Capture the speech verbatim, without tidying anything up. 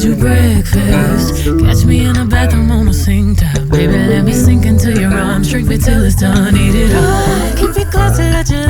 you breakfast. Catch me in the bathroom on the sink tap. Baby, let me sink into your arms. Drink me till it's done, eat it up. Keep it closer, let you